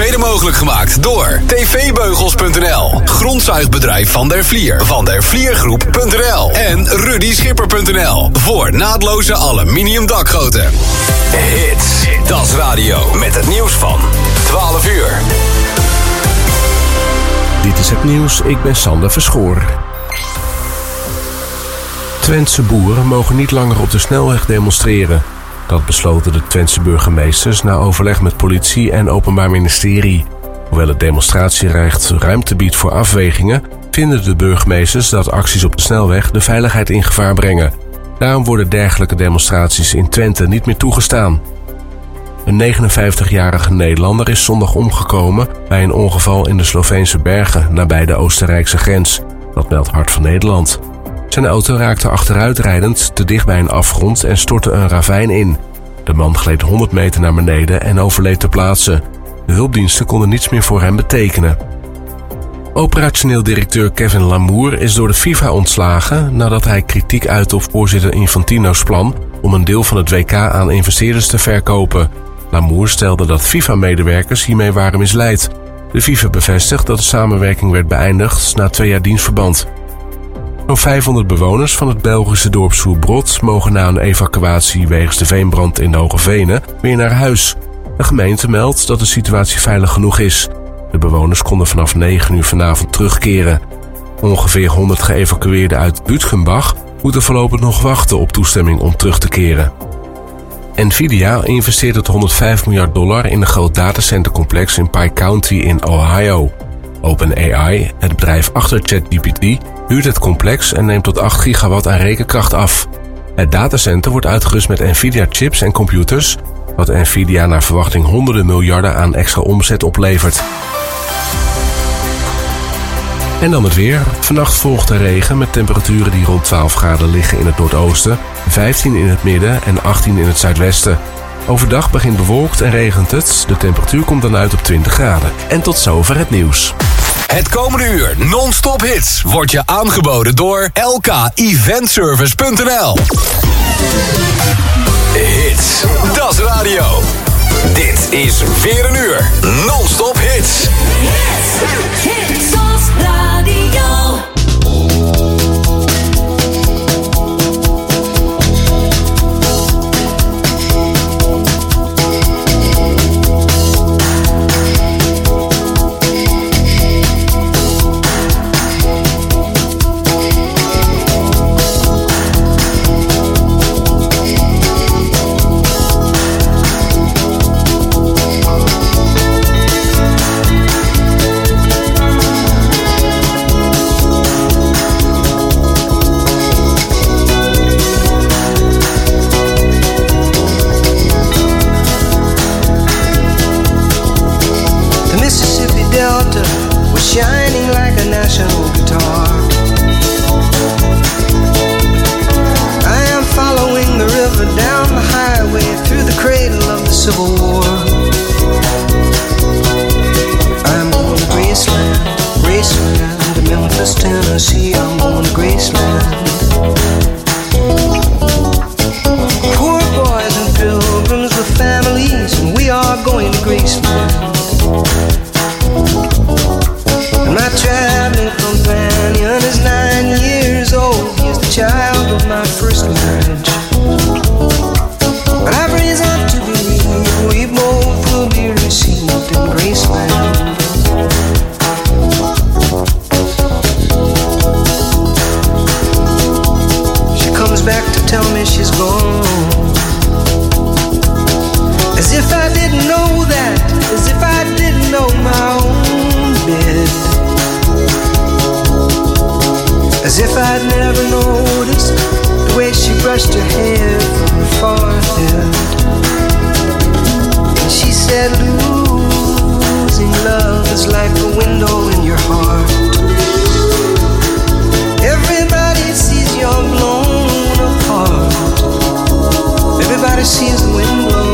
mede mogelijk gemaakt door tvbeugels.nl, grondzuigbedrijf Van der Vlier, vandervliergroep.nl en rudyschipper.nl voor naadloze aluminium dakgoten. Hits, Das Radio met het nieuws van 12 uur. Dit is het nieuws, ik ben Sander Verschoor. Twentse boeren mogen niet langer op de snelweg demonstreren. Dat besloten de Twentse burgemeesters na overleg met politie en Openbaar Ministerie. Hoewel het demonstratierecht ruimte biedt voor afwegingen, vinden de burgemeesters dat acties op de snelweg de veiligheid in gevaar brengen. Daarom worden dergelijke demonstraties in Twente niet meer toegestaan. Een 59-jarige Nederlander is zondag omgekomen bij een ongeval in de Sloveense bergen nabij de Oostenrijkse grens. Dat meldt Hart van Nederland. Zijn auto raakte achteruitrijdend te dicht bij een afgrond en stortte een ravijn in. De man gleed 100 meter naar beneden en overleed ter plaatse. De hulpdiensten konden niets meer voor hem betekenen. Operationeel directeur Kevin Lamour is door de FIFA ontslagen nadat hij kritiek uitte op voorzitter Infantino's plan om een deel van het WK aan investeerders te verkopen. Lamour stelde dat FIFA-medewerkers hiermee waren misleid. De FIFA bevestigt dat de samenwerking werd beëindigd na 2 jaar dienstverband. Zo'n 500 bewoners van het Belgische dorp Soerbrod mogen na een evacuatie wegens de veenbrand in de Hoge Venen weer naar huis. De gemeente meldt dat de situatie veilig genoeg is. De bewoners konden vanaf 9 uur vanavond terugkeren. Ongeveer 100 geëvacueerden uit Bütgenbach moeten voorlopig nog wachten op toestemming om terug te keren. Nvidia investeert het $105 miljard in een groot datacentercomplex in Pike County in Ohio. OpenAI, het bedrijf achter ChatGPT, huurt het complex en neemt tot 8 gigawatt aan rekenkracht af. Het datacenter wordt uitgerust met Nvidia-chips en computers, wat Nvidia naar verwachting honderden miljarden aan extra omzet oplevert. En dan het weer. Vannacht volgt de regen met temperaturen die rond 12 graden liggen in het noordoosten, 15 in het midden en 18 in het zuidwesten. Overdag begint bewolkt en regent het. De temperatuur komt dan uit op 20 graden. En tot zover het nieuws. Het komende uur non-stop hits wordt je aangeboden door lkeventservice.nl. Hits, Das Radio. Dit is weer een uur non-stop hits. Hits, Das Radio. Shining like a national guitar. I am following the river down the highway through the cradle of the Civil War. I'm going to Graceland, Graceland, to Memphis, Tennessee. I'm going to Graceland. Poor boys and pilgrims with families, and we are going to Graceland. My traveling companion is 9 years old. He is the child of my first marriage. But I've reason to believe we both will be received in Graceland. She comes back to tell me she's gone, as if I didn't know that, as if I didn't know my own bed. As if I'd never noticed the way she brushed her hair from her forehead. And she said, losing love is like a window in your heart. Everybody sees you're blown apart. Everybody sees the wind blow.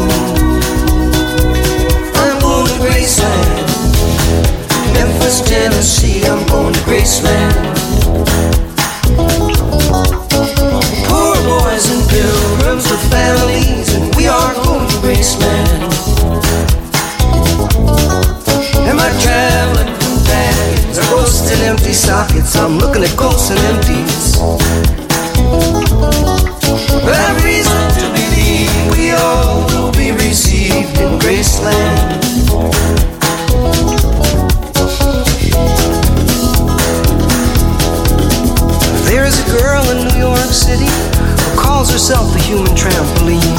I'm going to Graceland, Memphis, Tennessee. I'm going to Graceland. Poor boys and pilgrims with families, and we are going to Graceland. city who calls herself the human trampoline.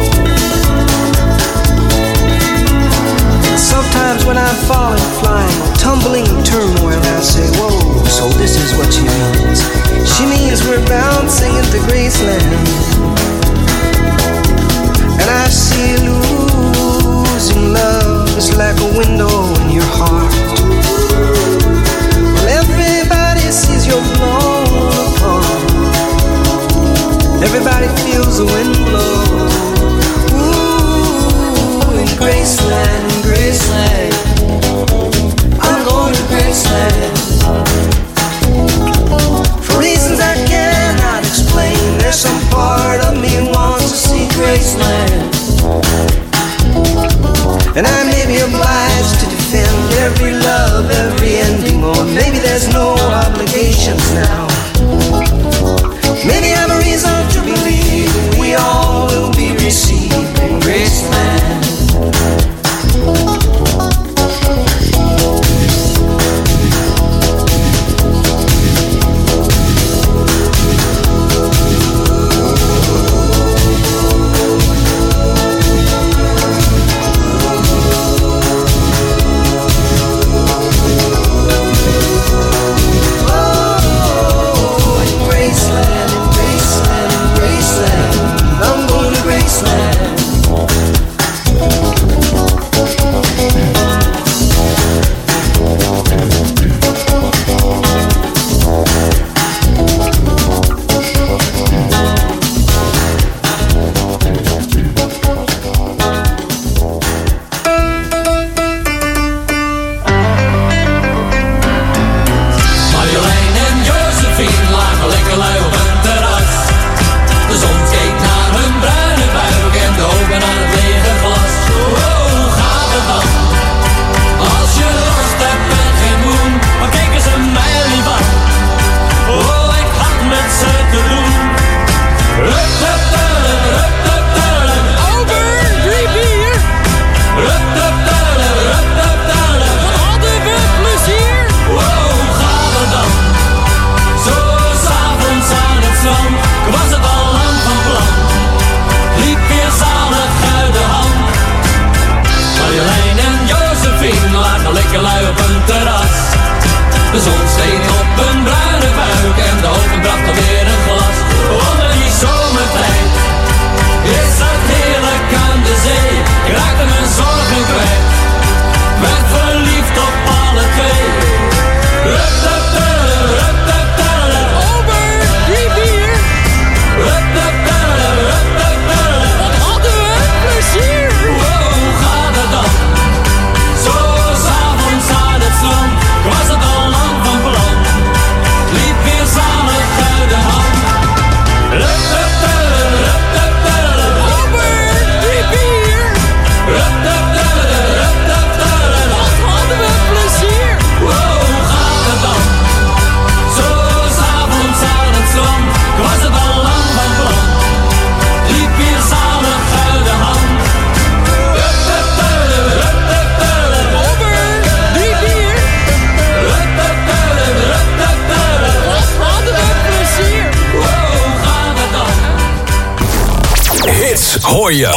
Sometimes when I'm falling, flying, tumbling in turmoil, I say, whoa, so this is what she means. She means we're bouncing into Graceland. And I see losing love is like a window in your heart. Well, everybody sees you're blown apart. Everybody feels the wind blow. Ooh, in Graceland, in Graceland, I'm going to Graceland. For reasons I cannot explain, there's some part of me wants to see Graceland. And I may be obliged to defend every love, every ending, or maybe there's no obligations now. Maybe I'm a reason to believe we all will be received in Graceland. Hoor je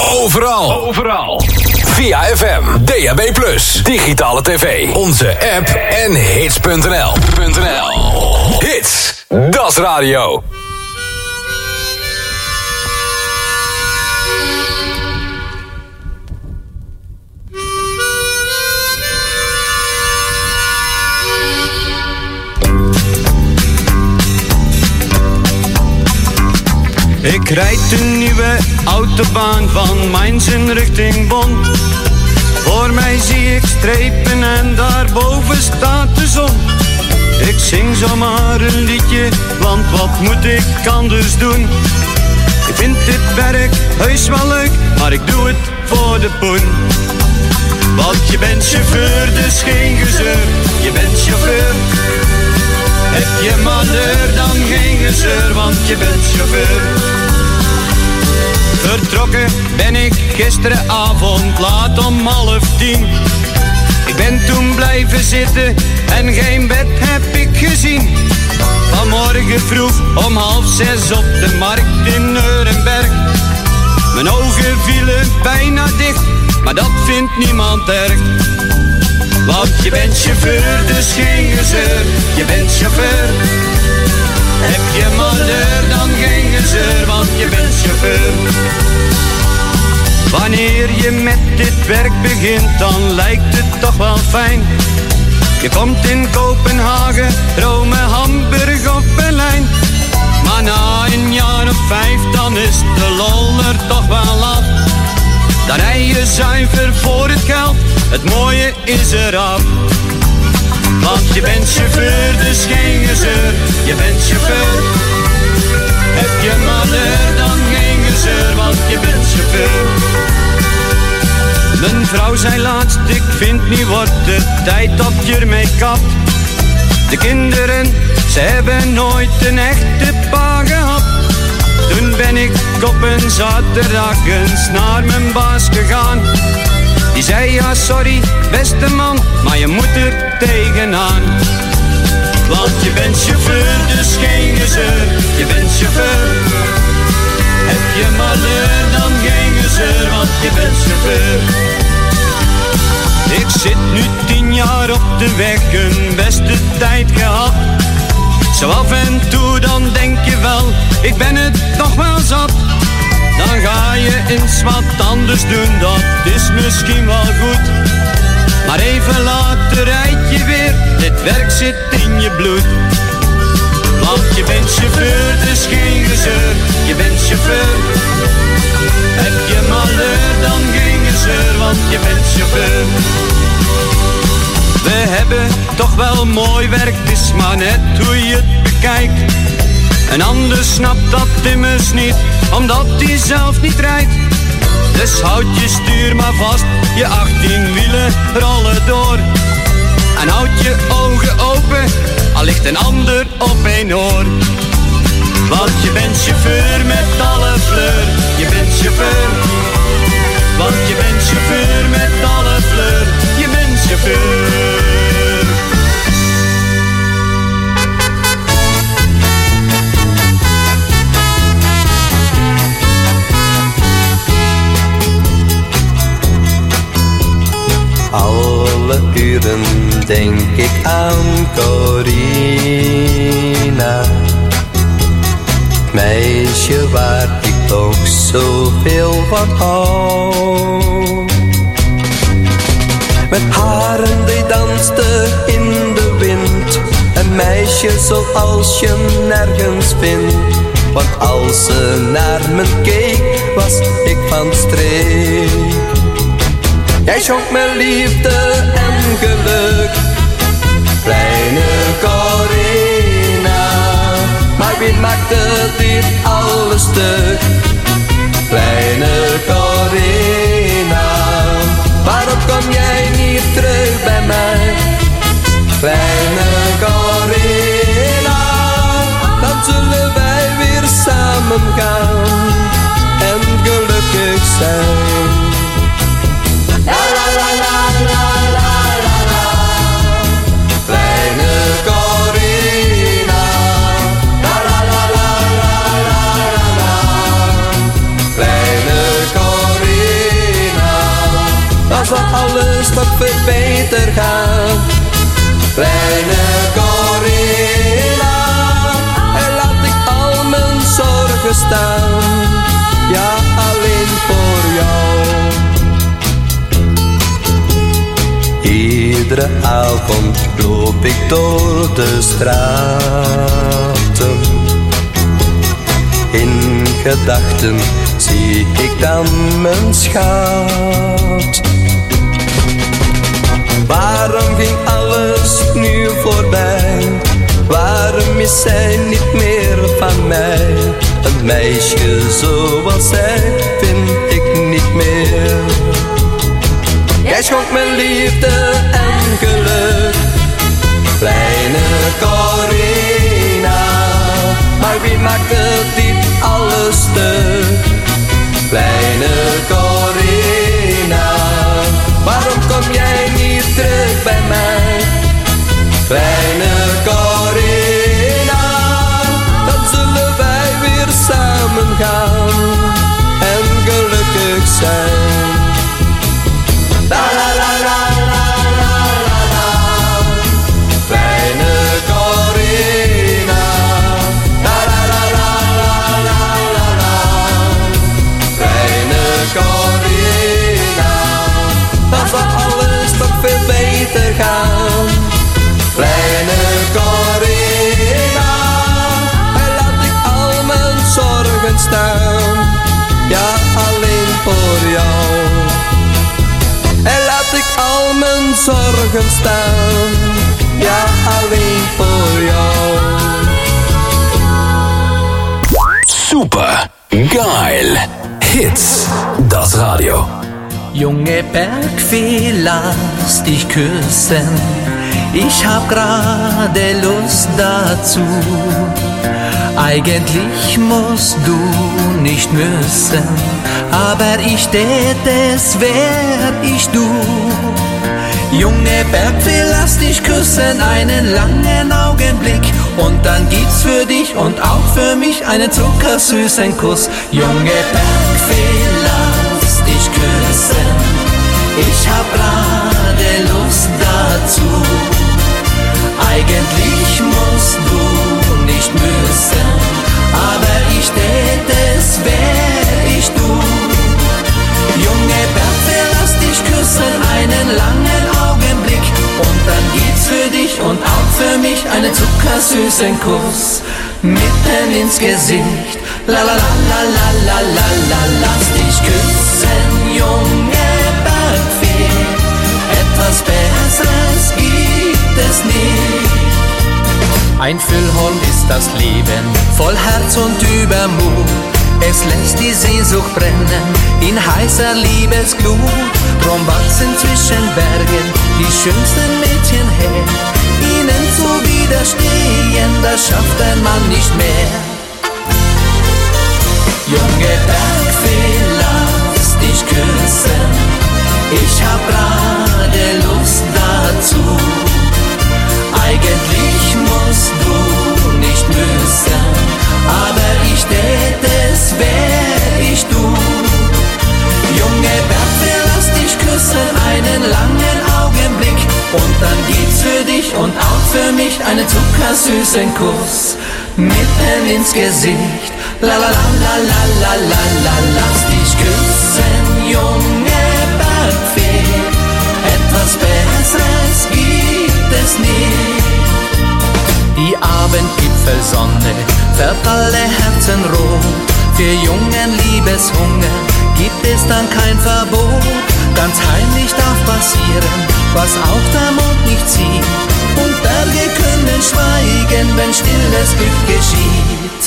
overal. Via FM, DAB+, digitale tv, onze app en hits.nl. Hits, das radio. Ik rijd de nieuwe autobaan van Mainz in richting Bonn. Voor mij zie ik strepen en daarboven staat de zon. Ik zing zomaar een liedje, want wat moet ik anders doen? Ik vind dit werk heus wel leuk, maar ik doe het voor de poen. Want je bent chauffeur, dus geen gezeur. Je bent chauffeur. Heb je manneur, dan geen gezeur, want je bent chauffeur. Vertrokken ben ik gisteravond laat om 9:30. Ik ben toen blijven zitten en geen bed heb ik gezien. Vanmorgen vroeg om 5:30 op de markt in Nuremberg. Mijn ogen vielen bijna dicht, maar dat vindt niemand erg. Want je bent chauffeur, dus geen gezeur. Je bent chauffeur. Heb je malheur, dan geen gezeur, want je bent chauffeur. Wanneer je met dit werk begint, dan lijkt het toch wel fijn. Je komt in Kopenhagen, Rome, Hamburg of Berlijn. Maar na een jaar of 5, dan is de lol er toch wel af. Dan rij je zuiver voor het geld, het mooie is eraf. Want je bent chauffeur, dus geen gezeur. Je bent chauffeur. Heb je malheur, dan geen gezeur, want je bent chauffeur. Mijn vrouw zei laatst, ik vind nu wordt het tijd dat je ermee kapt. De kinderen, ze hebben nooit een echte pa gehad. Toen ben ik op een zaterdag eens naar mijn baas gegaan. Die zei ja sorry beste man, maar je moet er tegenaan. Want je bent chauffeur, dus geen gezeur. Je bent chauffeur. Heb je malheur, dan geen gezeur, want je bent chauffeur. Ik zit nu 10 jaar op de weg, een beste tijd gehad. Zo af en toe dan denk je wel, ik ben het nog wel zat. Dan ga je eens wat anders doen, dat is misschien wel goed. Maar even later rijd je weer, dit werk zit in je bloed. Want je bent chauffeur, dus geen gezeur. Je bent chauffeur. Heb je malheur, dan geen gezeur, want je bent chauffeur. We hebben toch wel mooi werk, het is maar net hoe je het bekijkt. Een ander snapt dat immers niet, omdat hij zelf niet rijdt. Dus houd je stuur maar vast, je 18 wielen rollen door. En houd je ogen open, al ligt een ander op een oor. Want je bent chauffeur met alle fleur, je bent chauffeur. Want je bent chauffeur met alle fleur, je bent chauffeur. Alle uren denk ik aan Corina, meisje waar ik toch zoveel van hou. Met haren die danste in de wind, een meisje zoals je nergens vindt. Want als ze naar me keek, was ik van streek. Jij schonk me liefde en geluk, kleine Corina. Maar wie maakte dit alles stuk, kleine Corina? Waarom kom jij niet terug bij mij, kleine Corina? Dan zullen wij weer samen gaan en gelukkig zijn. La la la la la la la la, kleine Corina. La la la la la la la la, kleine Corina. Dan zal alles nog veel beter gaan, kleine Corina. En laat ik al mijn zorgen staan, ja alleen voor jou. Iedere avond loop ik door de straten. In gedachten zie ik dan mijn schat. Waarom ging alles nu voorbij? Waarom is zij niet meer van mij? Een meisje zoals zij vind ik niet meer. Jij schonk me liefde en geluk, kleine Corina. Maar wie maakte dit alles stuk, kleine Corina? Waarom kom jij niet terug bij mij, kleine Corina? gaan en gelukkig zijn. La la la la la la la la. Fijne Corina. La la la la la la la la. Fijne Corina. Dan zal alles toch veel beter gaan. Kleine Corina. En laat ik al mijn zorgen staan. Ja, alleen voor jou. En laat ik al mijn zorgen staan. Ja, alleen voor jou. Super geil. Hits, das Radio. Junge Bergfee, lass dich küssen. Ich hab gerade Lust dazu. Eigentlich musst du nicht müssen, aber ich tät es, wär ich du. Junge Bergfee, lass dich küssen, einen langen Augenblick. Und dann gibt's für dich und auch für mich einen zuckersüßen Kuss. Junge Bergfee, lass dich küssen. Ich hab gerade Lust dazu. Eigentlich musst du nicht müssen, aber ich tät es, wär ich du. Junge Bergfee, lass dich küssen, einen langen Augenblick. Und dann gibt's für dich und auch für mich einen zuckersüßen Kuss. Mitten ins Gesicht, la la la la la la la la. Lass dich küssen, junge Bergfee. Etwas Besseres gibt es nicht. Ein Füllhorn ist das Leben, voll Herz und Übermut. Es lässt die Sehnsucht brennen in heißer Liebesglut. Drum wachsen zwischen Bergen die schönsten Mädchen her. Ihnen zu widerstehen, das schafft ein Mann nicht mehr. Junge Bergfee, lass dich küssen. Ich hab gerade Lust dazu. Eigentlich musst du nicht müssen, aber ich tät es, wär ich du. Junge Bergfee, lass dich küssen, einen langen Augenblick. Und dann gibt's für dich und auch für mich einen zuckersüßen Kuss. Mitten ins Gesicht, la la la la la la la la. Lass dich küssen, junge Bergfee. Etwas Besseres gibt es nicht. Die Abendgipfelsonne färbt alle Herzen rot. Für jungen Liebeshunger gibt es dann kein Verbot. Ganz heimlich darf passieren, was auch der Mond nicht sieht. Und Berge können schweigen, wenn stilles Glück geschieht.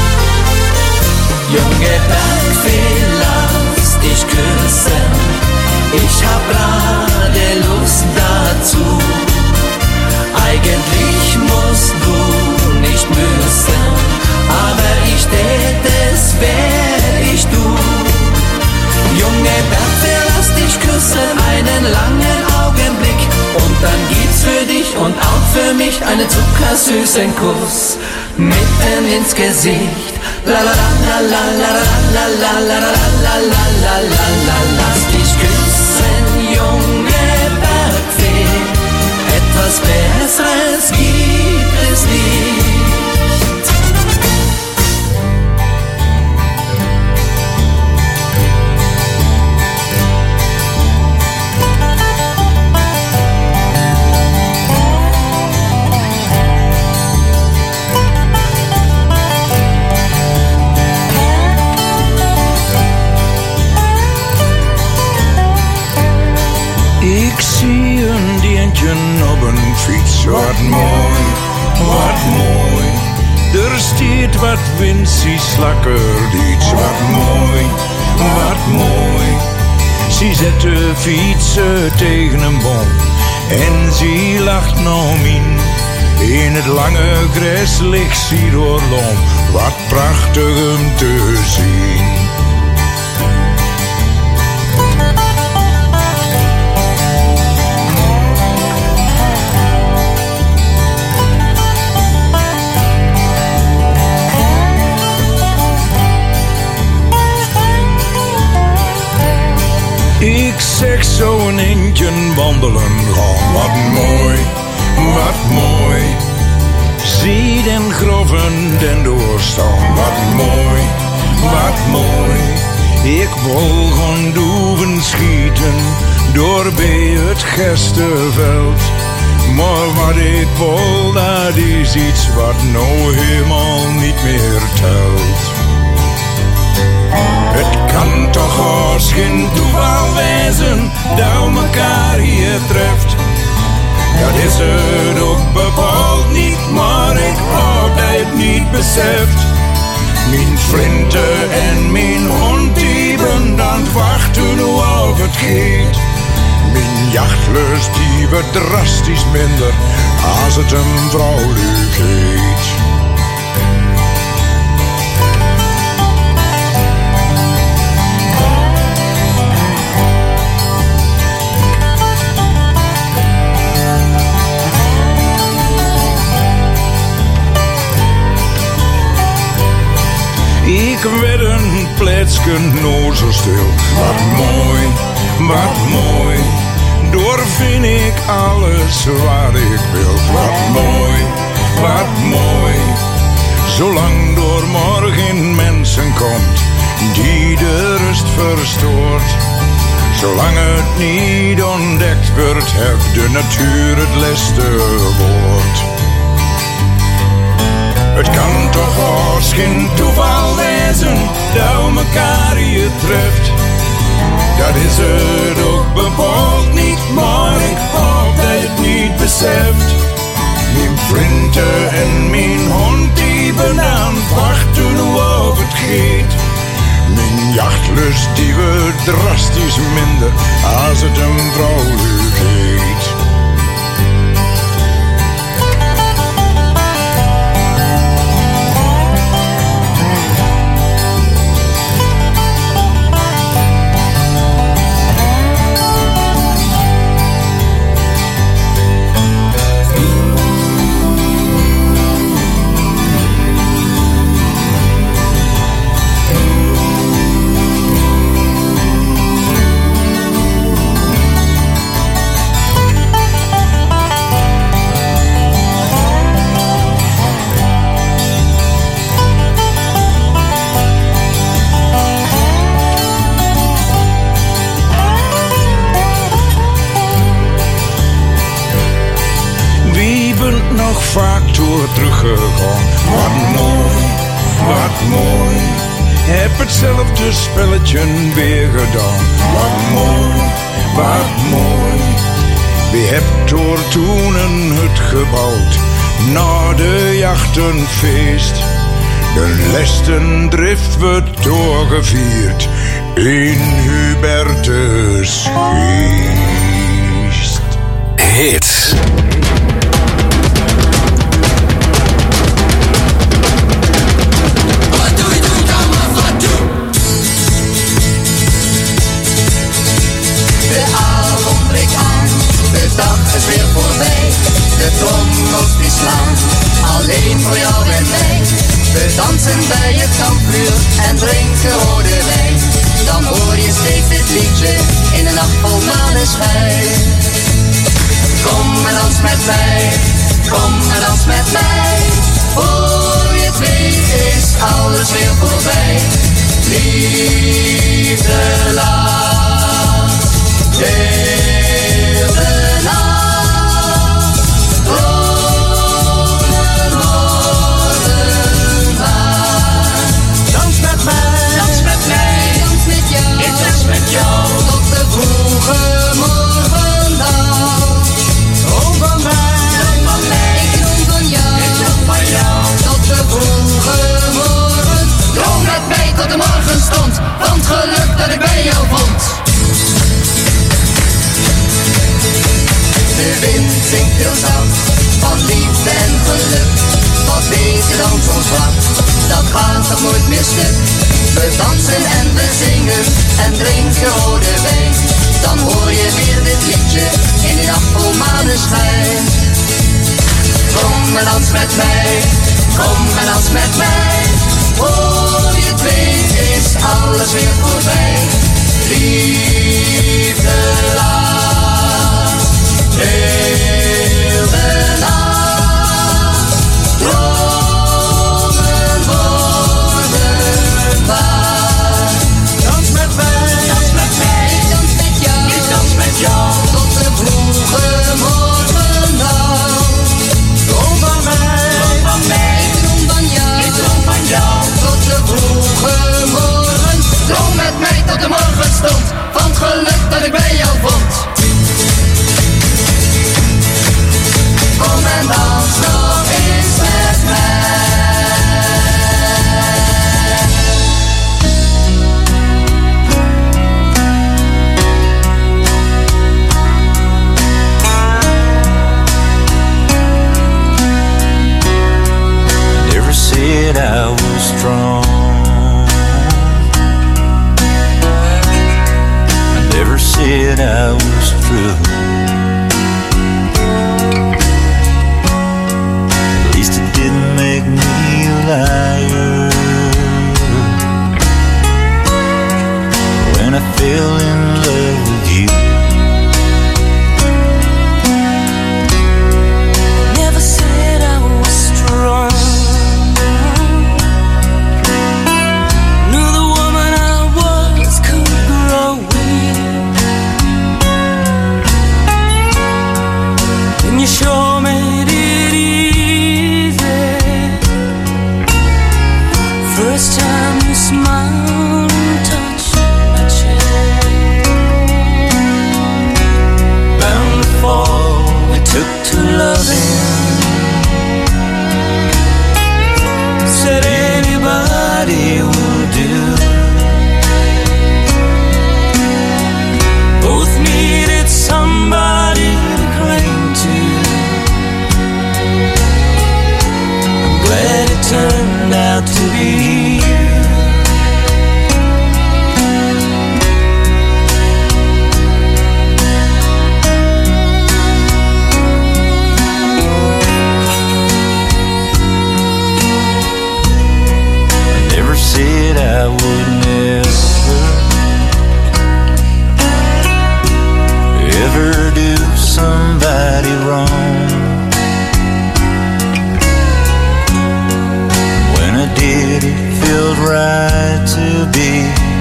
Junge Bergfee, lass dich küssen. Ich hab gerade Lust dazu. Eigentlich musst du nicht müssen, aber ich tät es, wär ich du. Junge Bergfee, lass dich küssen, einen langen Augenblick. Und dann gibt's für dich und auch für mich einen zuckersüßen Kuss. Mitten ins Gesicht, la la la la la la la la la la la la la la. Lass dich küssen, junge Bergfee. Etwas Besseres gibt es nicht. Ik zie een dientje op een fiets, wat mooi, wat mooi. Er staat wat winsie slakkerd iets, wat mooi, wat mooi. Ze zet de fietsen tegen een boom en ze lacht naar min. In het lange gras ligt ze doorloom, wat prachtig om te zien. zo een eentje wandelen gaan. Wat mooi, wat mooi. Zie den groven den doorstaan. Wat mooi, wat mooi. Ik wil gaan doeven schieten door bij het Gesterveld. Maar wat ik wil, dat is iets wat nou helemaal niet meer telt. Het kan toch haast geen toeval wezen dat mekaar hier treft. Dat is het ook bepaald niet, maar ik hoop dat je het niet beseft. Mijn vrienden en mijn hond die ben aan het wachten hoe of het gaat. Mijn jachtlust die wordt drastisch minder als het een vrouwelijk gaat. Ik werd een plaatsje nou zo stil. Wat mooi, wat mooi. Door vind ik alles wat ik wil. Wat mooi, wat mooi. Zolang door morgen mensen komt die de rust verstoort. Zolang het niet ontdekt wordt, heeft de natuur het laatste woord. Het kan toch haast geen toeval wezen dat mekaar hier treft. Dat is het ook bepaald niet, maar ik hoop dat je het niet beseft. Mijn vrienden en mijn hond die ben aan het wachten hoe of het gaat. Mijn jachtlust die wordt drastisch minder als het een vrouwelijk gaat. Vaak door teruggegaan. Wat mooi, wat mooi. Heb hetzelfde spelletje weer gedaan. Wat mooi, wat mooi. Wie hebt door toen een hut gebouwd na de jachtenfeest. De laatste drift werd doorgevierd in Hubertus geest. Hits. De dag is weer voorbij, de trommels die slaan, alleen voor jou en mij. We dansen bij het kampvuur en drinken rode wijn. Dan hoor je steeds dit liedje in de nacht vol maneschijn. Kom en dans met mij, kom en dans met mij. Voor je het weet is alles weer voorbij. Liefde laat heel de nacht dromen worden waar. Dans met mij, dans met mij, dans met jou, ik dans met jou, tot de vroege morgendag. Droom van mij, ik droom van jou, ik droom van jou, tot de vroege morgen. Droom met mij tot de morgenstond, van het geluk dat ik bij jou vond. De wind zingt heel zacht, van liefde en geluk. Wat beter dan zo'n slag, dat gaat toch nooit meer stuk. We dansen en we zingen en drinken rode wijn. Dan hoor je weer dit liedje in die nacht vol maneschijn. Kom en dans met mij, kom en dans met mij. Voor je het weet is alles weer voorbij. Liefde laat said I was true. At least it didn't make me a liar. When I fell in love with you, never said I was strong. Knew the woman I was could grow weak. And you sure made it easy. First time you smiled and touched my cheek. Bound to fall, we took to loving. Said anybody will do. Both needed somebody to cling to. I'm glad it turned out to be you. never said I would ever do somebody wrong. When I did, it felt right to be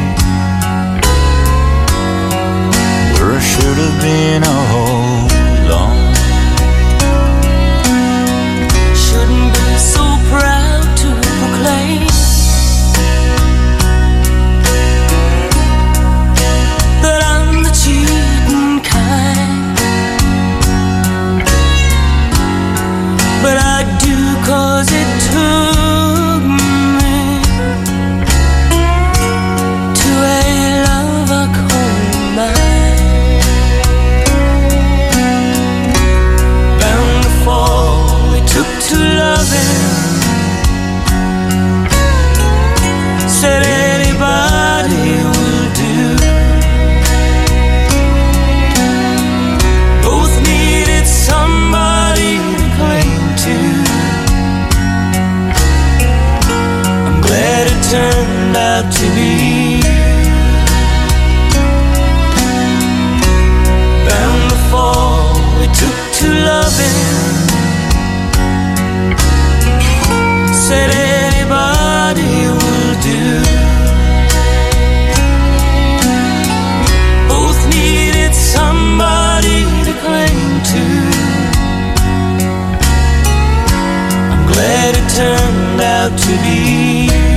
where I should have been all along. Shouldn't be so proud to proclaim that I'm the cheating kind, but I do 'cause it took me to a love I call mine. Bound to fall, we took to loving. Said anybody will do. Both needed somebody to cling to. I'm glad it turned out to be you. Bound to fall, we took to loving. Said anybody will do. Both needed somebody to cling to. I'm glad it turned out to be you.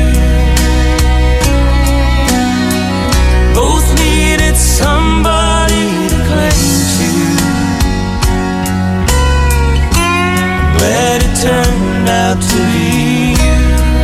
Both needed somebody to cling to. I'm glad it turned out to be you.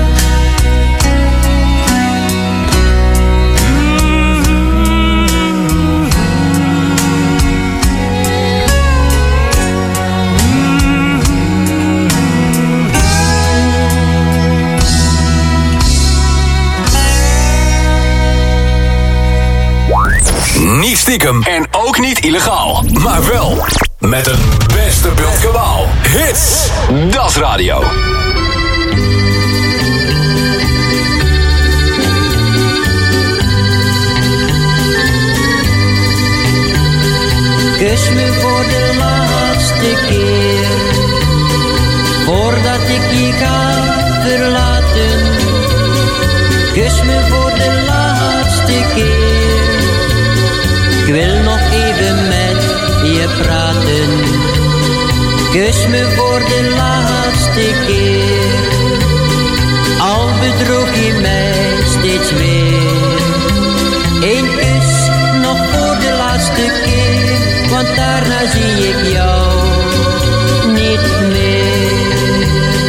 Niet stiekem en ook niet illegaal, maar wel met het beste beeldkabaal. Hits, Das Radio. Kus me voor de laatste keer, voordat ik je ga verlaten. Kus me voor de laatste keer, ik wil nog even met je praten. Kus me voor de laatste keer, al bedroeg je mij steeds weer. Eén kus nog voor de laatste keer, want daarna zie ik jou niet meer.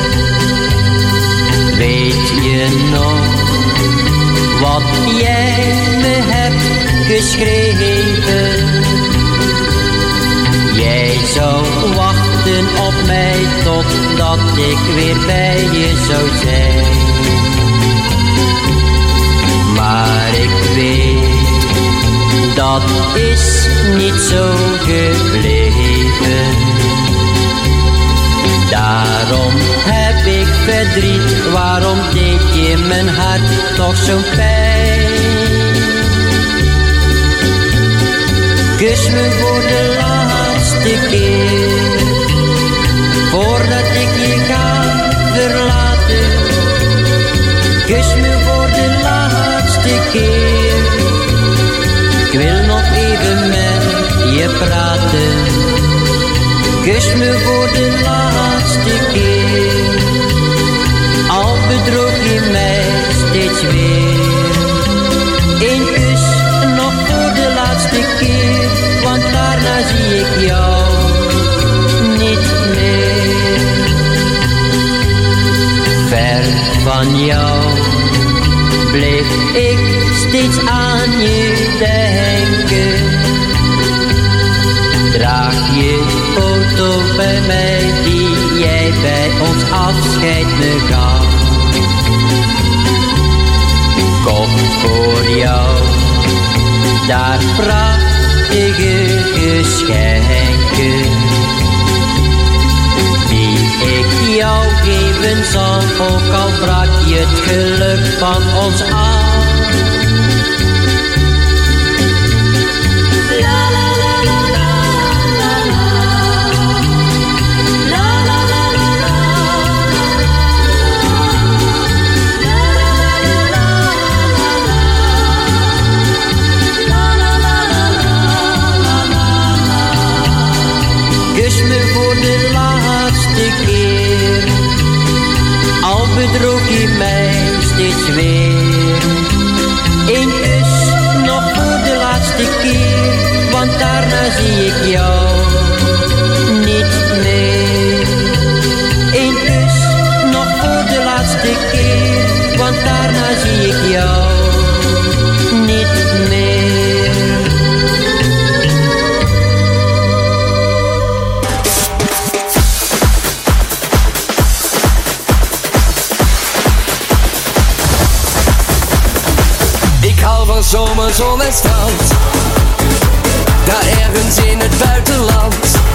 Weet je nog wat jij me hebt geschreven? Jij zou wachten op mij totdat ik weer bij je zou zijn. Maar ik weet, dat is niet zo gebleven. Daarom heb ik verdriet, waarom deed je mijn hart toch zo'n pijn? Kus me voor de laatste keer, voordat ik je ga verlaten. Kus me voor de laatste keer, ik wil nog even met je praten. Kus me voor de laatste keer, al bedroog je mij steeds weer. Eén kus nog voor de laatste keer, want daarna zie ik jou niet meer. Ver van jou bleef ik steeds aan je denken. Draag je foto bij mij die jij bij ons afscheid me gaf. Kocht voor jou daar prachtige geschenken, die ik jou geven zal, ook al brak je het geluk van ons af. Kus me voor de laatste keer, al bedroog je mij steeds weer. Eén kus nog voor de laatste keer, want daarna zie ik jou niet meer. Eén kus nog voor de laatste keer, want daarna zie ik jou niet meer. Zomer, zon en strand, daar ergens in het buitenland,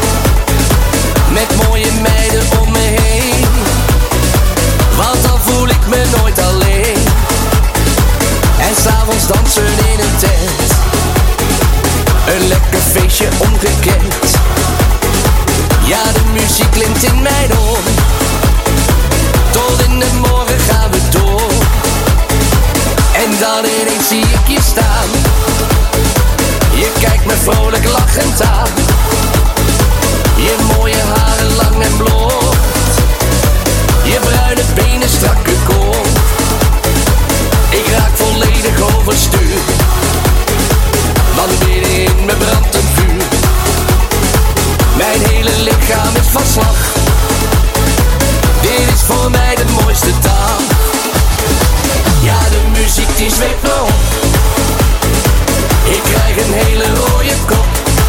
met mooie meiden om me heen, want dan voel ik me nooit alleen. En 's avonds dansen in een tent, een lekker feestje ongekend. Ja, de muziek klinkt in mijn oor, tot in de morgen gaan we door. En dan ineens zie ik je staan, je kijkt me vrolijk lachend aan. Je mooie haren lang en blond, je bruine benen strakke kont. Ik raak volledig overstuur, want binnenin me brandt een vuur. Mijn hele lichaam is van slag, dit is voor mij de mooiste taal. Ja, de muziek die zweept me op, ik krijg een hele rode kop.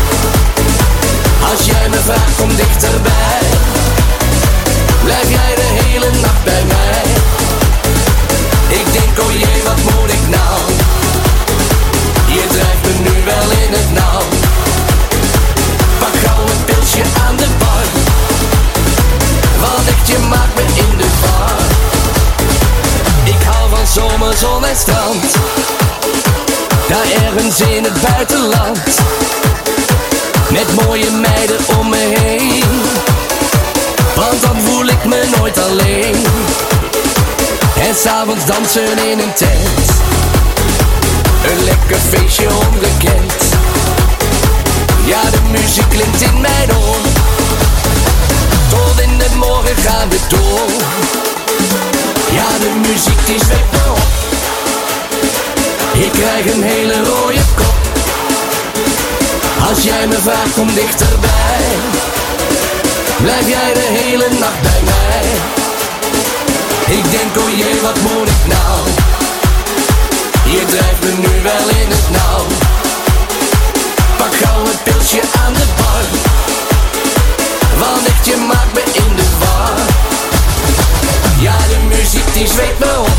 Als jij me vraagt, kom dichterbij, blijf jij de hele nacht bij mij. Ik denk, oh jee, wat moet ik nou, je drijft me nu wel in het nauw. Pak gauw een pilsje aan de bar, want echt, je maakt me in de war. Ik hou van zomer, zon en strand, daar ergens in het buitenland, met mooie meiden om me heen, want dan voel ik me nooit alleen. En 's avonds dansen in een tent, een lekker feestje ongekend. Ja, de muziek klinkt in mijn oor, tot in de morgen gaan we door. Ja, de muziek die zweept me op, ik krijg een hele rode kop. Als jij me vraagt, kom dichterbij, blijf jij de hele nacht bij mij. Ik denk, oh jee, wat moet ik nou, je drijft me nu wel in het nauw. Pak gauw een pilsje aan de bar, want echt, je maakt me in de war. Ja, de muziek die zweept me op,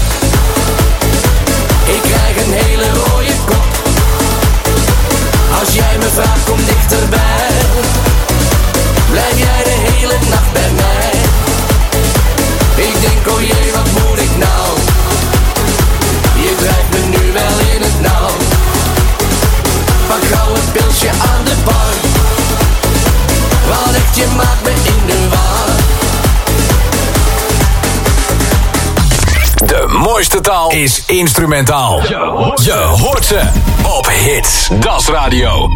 ik krijg een hele rode kop. Als jij me vraagt, kom mooiste taal is instrumentaal. Je hoort ze op Hits. Das Radio.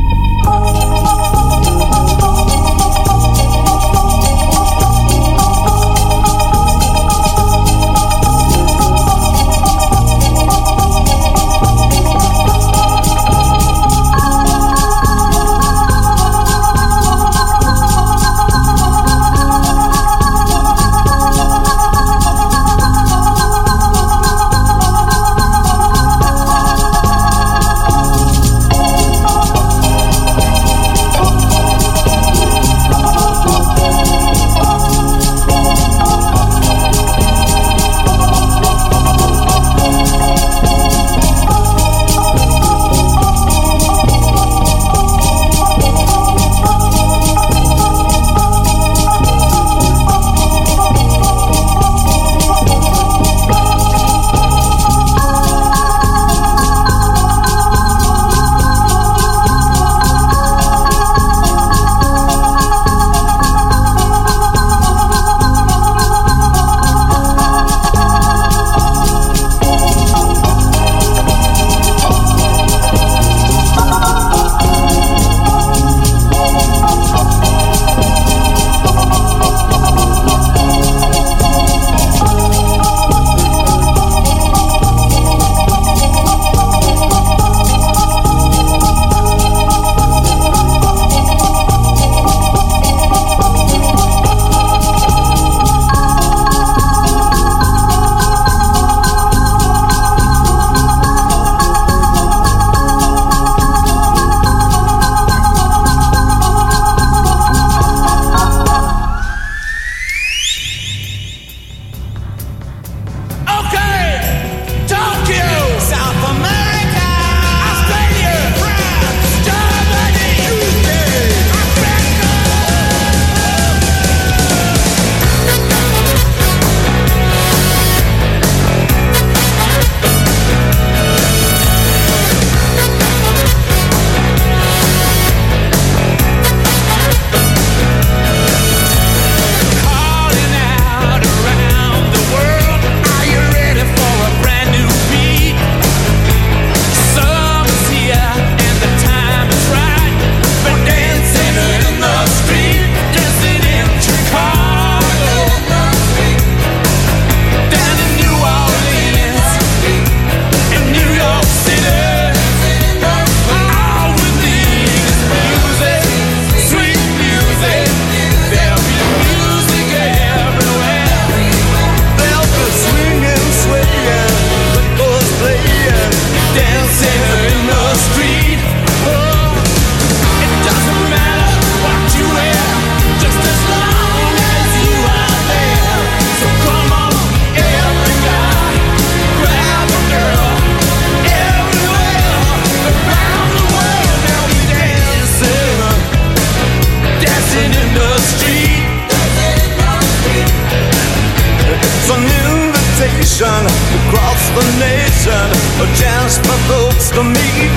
Across the nation, a chance for folks to meet.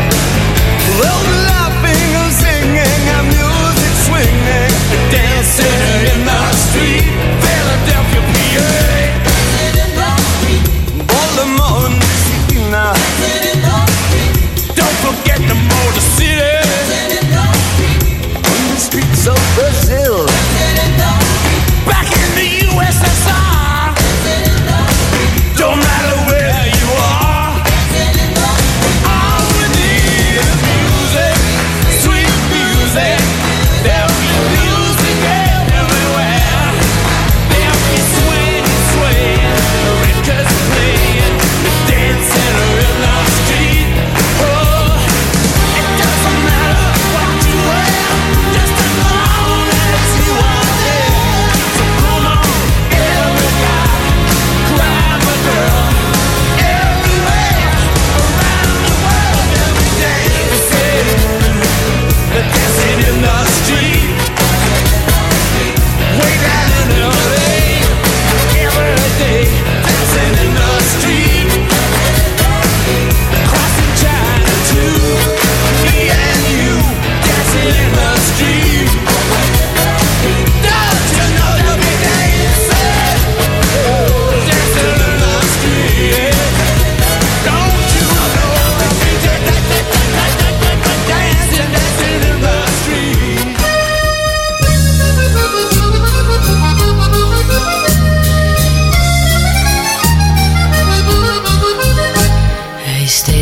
They'll be laughing and singing and music swinging, dancing in the street, Philadelphia, PA. Baltimore, Messina. Don't forget the Motor City. On the streets of Brazil. Back in the USSR. Don't matter where you are, all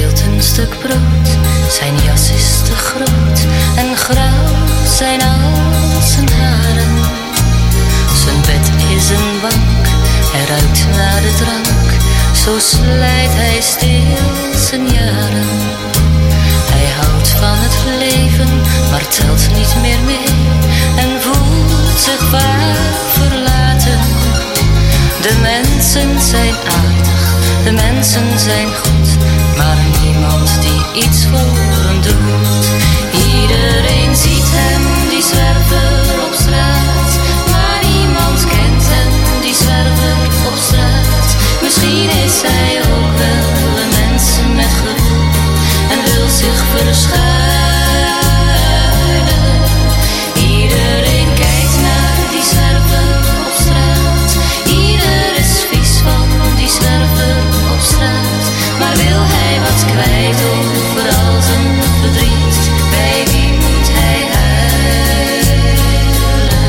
deelt een stuk brood. Zijn jas is te groot en grauw zijn al zijn haren. Zijn bed is een bank, hij ruikt naar de drank. Zo slijt hij stil zijn jaren. Hij houdt van het leven, maar telt niet meer mee. En voelt zich vaak verlaten. De mensen zijn aardig, de mensen zijn goed, maar niemand die iets voor hem doet. Iedereen ziet hem, die zwerver op straat, maar niemand kent hem, die zwerver op straat. Misschien is hij ook wel een mens met gevoel en wil zich verschuilen. Iedereen kijkt naar die zwerver op straat. Ieder is vies van die zwerver op straat. Maar wil hij wat kwijt over al zijn verdriet? Bij wie moet hij huilen?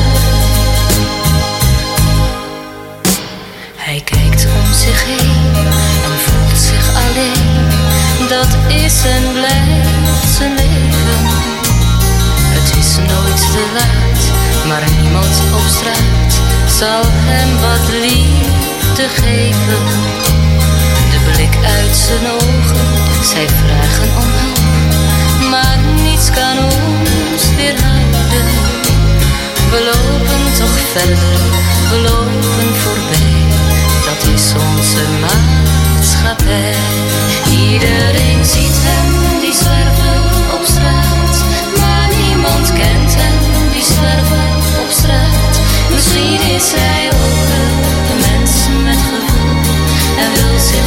Hij kijkt om zich heen en voelt zich alleen. Dat is en blijft zijn leven. Het is nooit te laat, maar niemand op straat zal hem wat liefde geven. De blik uit zijn ogen, zij vragen om hulp, maar niets kan ons weerhouden. We lopen toch verder, we lopen voorbij, dat is onze maatschappij. Iedereen ziet hem, die zwerver op straat, maar niemand kent hem, die zwerver op straat. Misschien is hij ook wel een mens met gevoel en wil zich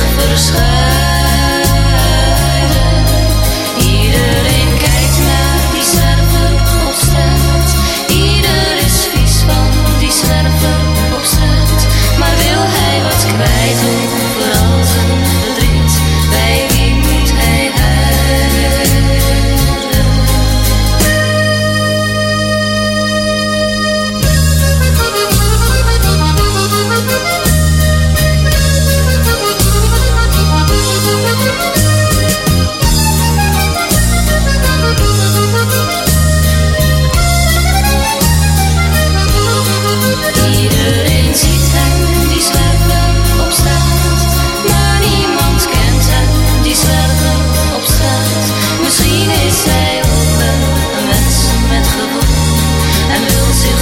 verschuilen. Iedereen kijkt naar die zwerver op straat. Ieder is vies van die zwerver op straat. Maar wil hij wat kwijt over al zijn verdriet? Bij wie moet hij Iedereen ziet hem, die zwerver op straat, maar niemand kent hem, die zwerver op straat. Misschien is hij ook wel een mens met gevoel en wil zich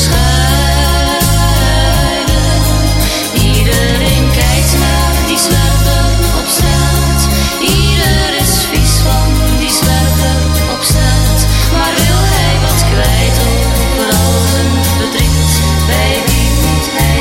verschuilen. Iedereen kijkt naar die zwerver op straat. Ieder is vies van die zwerver op straat. Maar wil hij wat kwijt over al zijn verdriet? Bij wie moet hij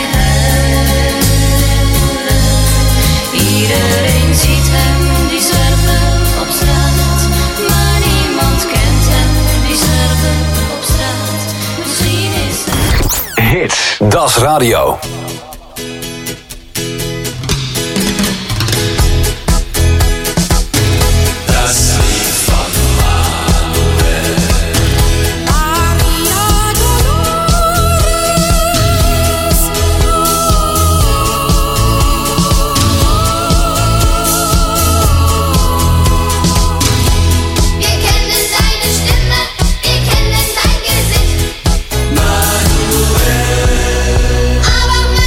huilen? Iedereen ziet hem, die zwerver op straat. Maar niemand kent hem, die zwerver op straat. Misschien is hij... Hits, Das Radio. Aber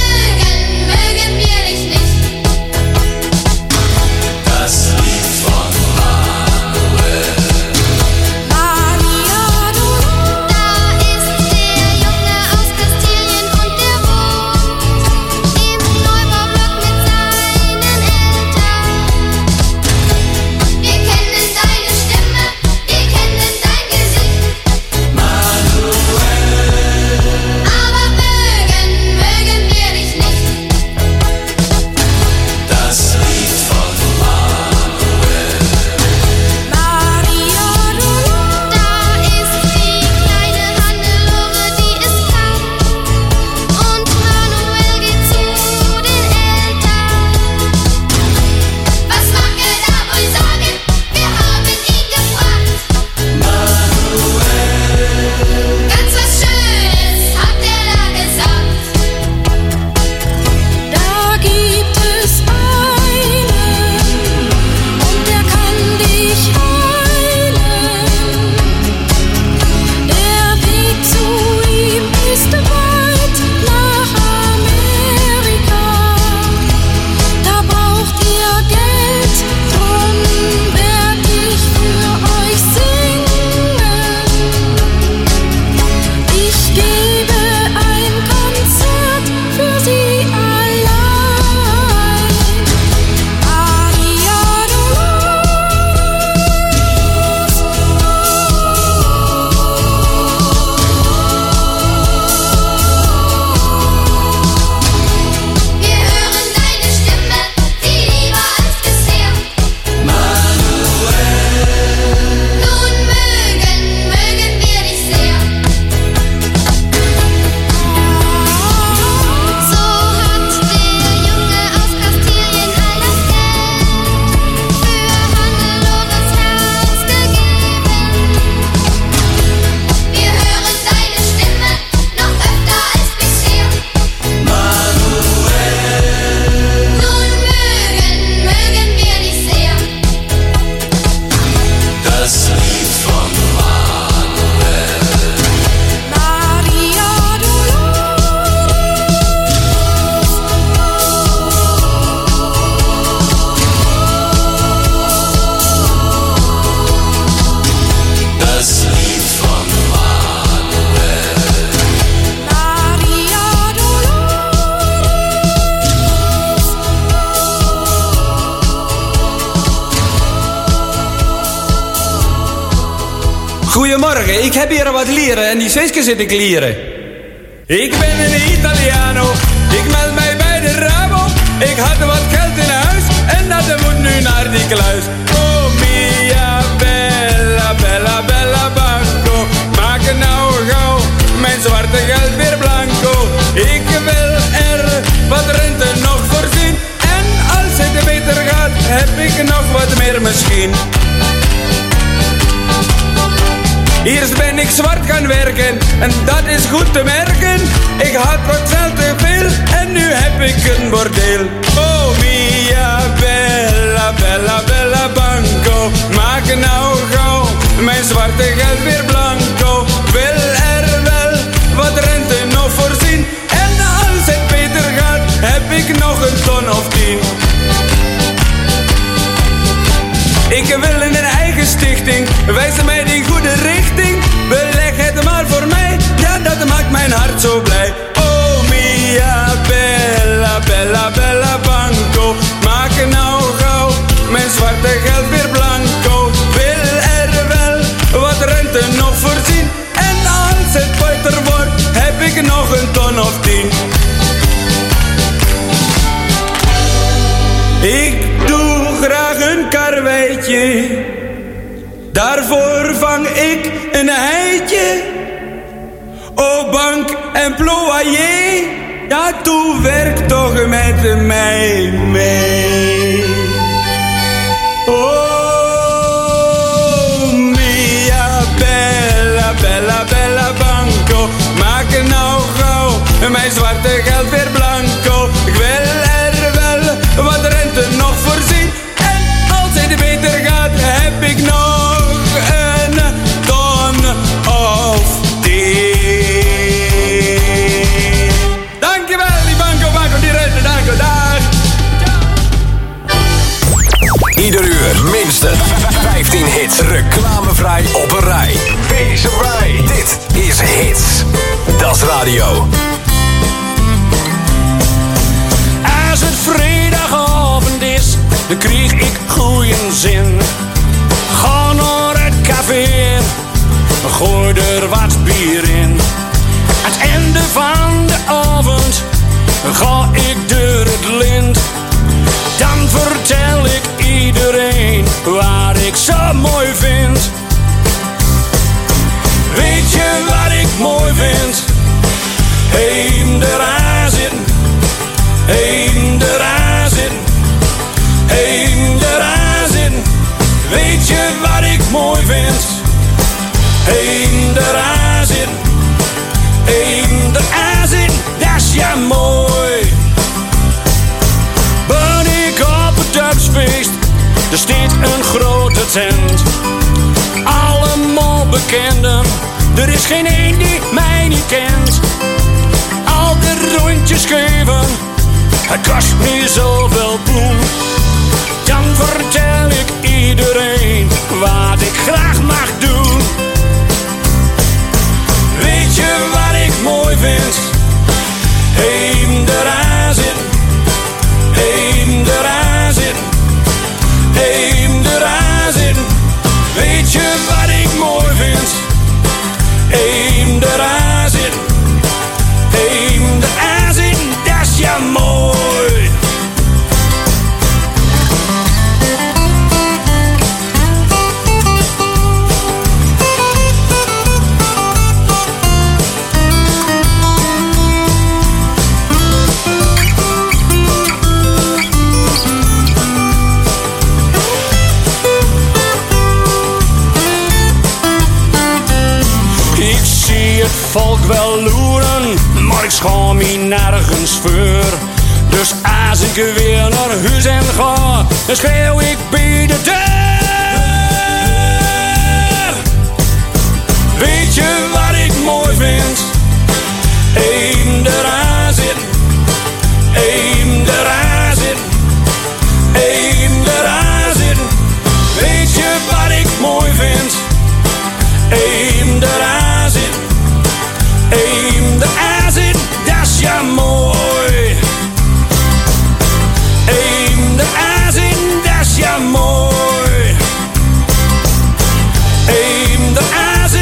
Goedemorgen, ik heb hier wat lieren en die Zweedske zit ik lieren. Ik ben een Italiano, ik meld mij bij de Rabo. Ik had wat geld in huis en dat moet nu naar die kluis. Oh mia bella, bella, bella banco. Maak het nou gauw, mijn zwarte geld weer blanco. Ik wil er wat rente nog voorzien. En als het beter gaat, heb ik nog wat meer misschien. Eerst ben ik zwart gaan werken en dat is goed te merken. Ik had wat geld te veel en nu heb ik een bordeel. Oh mia bella, bella, bella banco. Maak nou gauw mijn zwarte geld weer blanco. Wil er wel wat rente nog voorzien. En als het beter gaat, heb ik nog een ton of 10. Ik wil in een eigen stichting, wijs mij die goede richting. Beleg het maar voor mij, ja dat maakt mijn hart zo blij. Oh mia bella, bella, bella banco. Maak nou gauw mijn zwarte geld weer blanco. Wil er wel wat rente nog voorzien. En als het beter wordt, heb ik nog een ton of 10. Ik doe graag een karweitje, daarvoor vang ik een heitje. Oh bank en ployer, ja toe werk toch met mij mee. Oh mia bella, bella, bella banco. Maak nou gauw mijn zwarte geld weer blanco. Ik wil er wel wat rente nog voorzien. En als het beter gaat, heb ik nog een ton of 10. Dankjewel, die banco, banco, die rente, dank, dag. Ieder uur minstens 15 hits. Reclamevrij op een rij. Deze rij. Dit is Hits. Das Radio. Als het vrijdagavond is, dan kreeg ik goeie zin. Ga naar het café, gooi er wat bier in. Aan het einde van de avond ga ik door het lint. Dan vertel ik iedereen wat ik zo mooi vind. Weet je wat ik mooi vind? Heem de razen, heem de razen, heem de razen. Weet je wat ik mooi vind? Heem de razen, heem de razen, dat is ja mooi. Ben ik op het dorpsfeest, er staat een grote tent. Allemaal bekenden, er is geen één die mij niet kent. Al de rondjes geven, het kost me zoveel bloem. Dan vertel ik iedereen wat ik graag mag doen. Weet je wat ik mooi vind? Heem de razen, heem de razen, heem de razen. Weet je wat ik mooi vind? Heem de razen, heem de razen, dat is ja mooi. Volk wel loeren, maar ik schaam me nergens voor. Dus als ik weer naar huis en ga, dan schreeuw ik bij de deur. Weet je wat ik mooi vind? Heem de razen, heem de razen, heem de razen. Weet je wat ik mooi vind? Heem de razen. Heem de azen, dat is ja mooi. Heem de azen, dat is ja mooi. Heem de azen.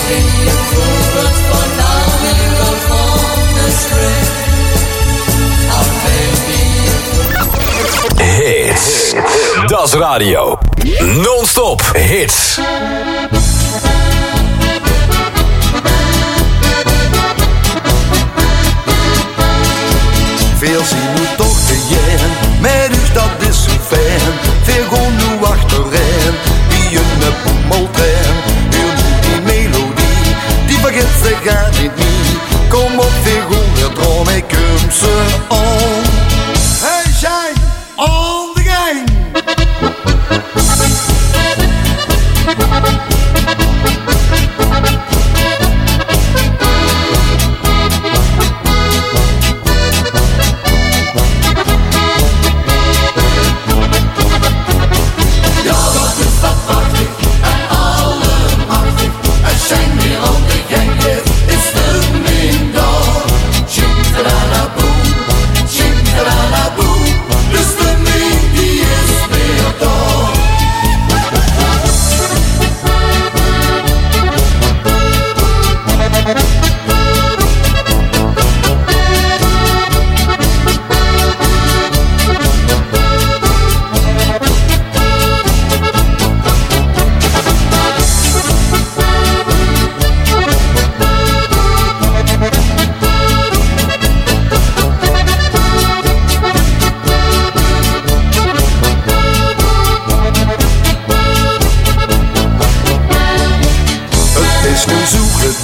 baby, een voorbeeld van now ik al van de street. Oh baby. Hits. Das Radio. Non-stop hits.